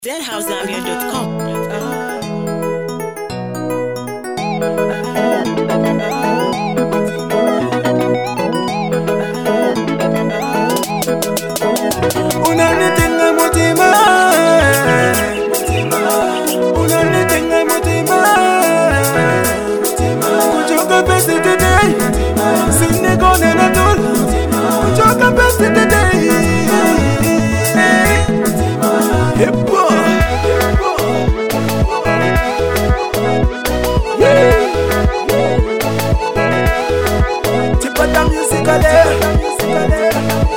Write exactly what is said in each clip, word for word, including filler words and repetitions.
dead house zambia dot com. Unanitenga mutima, unanitenga mutima, kuchoka pesi today, sine kone na tula, kuchoka pesi today. Hippo, tipata musicale, musicale.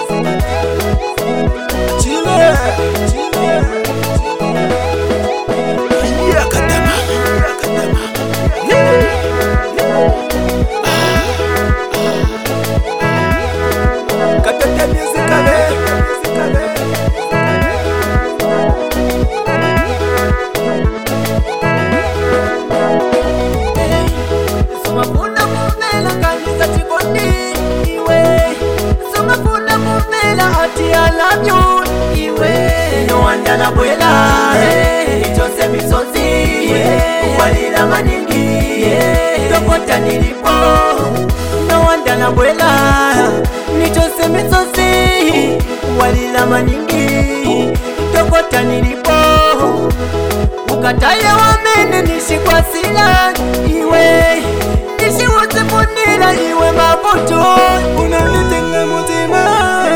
Na buela, eh, chose misozi, eh, walila maningi, eh, tokota nilipo. No wanda na buela, ni chose misozi, walila maningi, tokota nilipo. Ukataye wamene nishi kwa sila, iwe, nishi wote funila, iwe mabuto. Unanitenga mutima,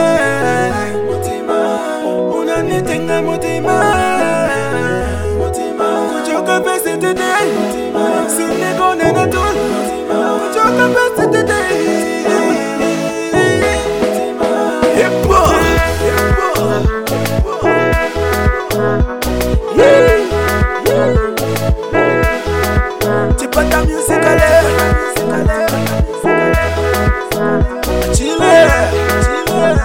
unanitenga mutima, kuchoka pesi today, sine kone na tula, kuchoka pesi today. Hippo, tipata musicale, chile, chile.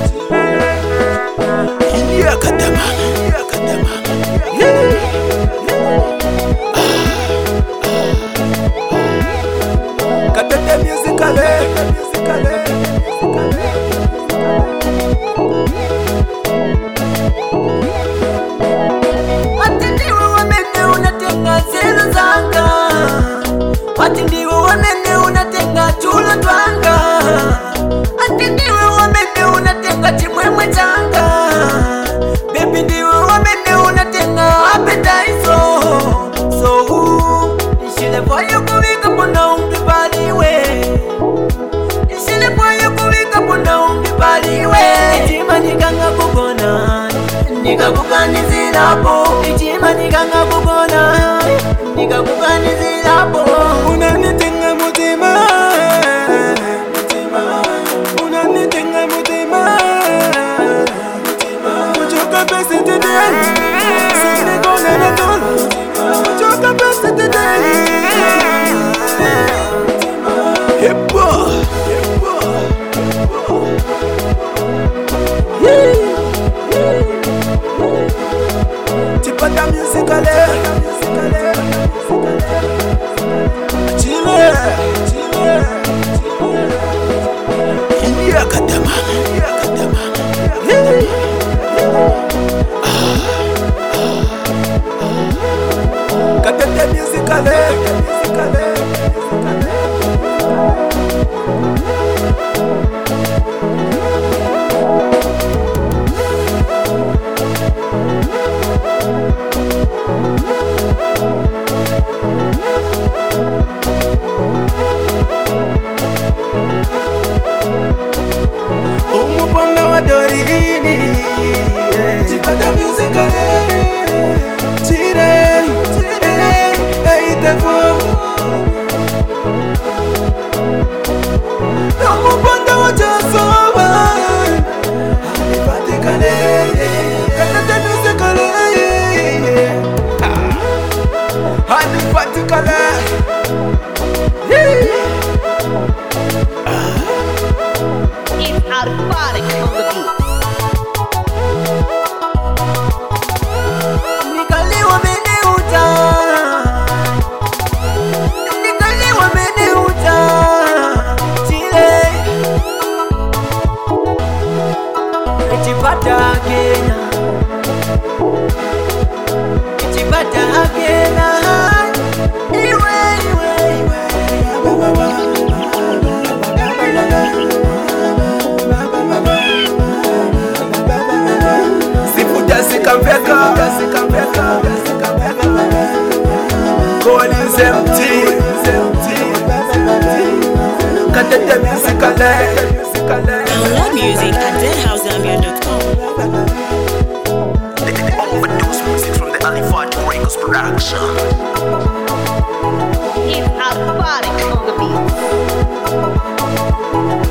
India kadama, India kadama. Katete musicale, musicale, musicale. Ati ndiwe wamene unatenga zelu zanga, ati ndiwe wamene unatenga chulo twanga, ati ndiwe wamene unatenga chimwemwe changa, baby ndiwe wamene unatenga appetite. So ishile kwayo kuwika pona umbibaliwe, ishile kwayo kuwika pona umbibaliwe. Ichima nikanga kukona, nikakukanizirapo. Ichima nikanga kukona, nikakukanizirapo. Unanitenga mutima, unanitenga mutima, kuchoka pesi today, sine kone na tula, kuchoka pesi today. Hippo, hippo, tipata musicale, musicale, chile, chile. India kadama, India kadama. Katete musicale, musicale, musicale. Download music at dead house zambia dot com. Overdose music from the Alifat Records production. It's aquatic on the beat.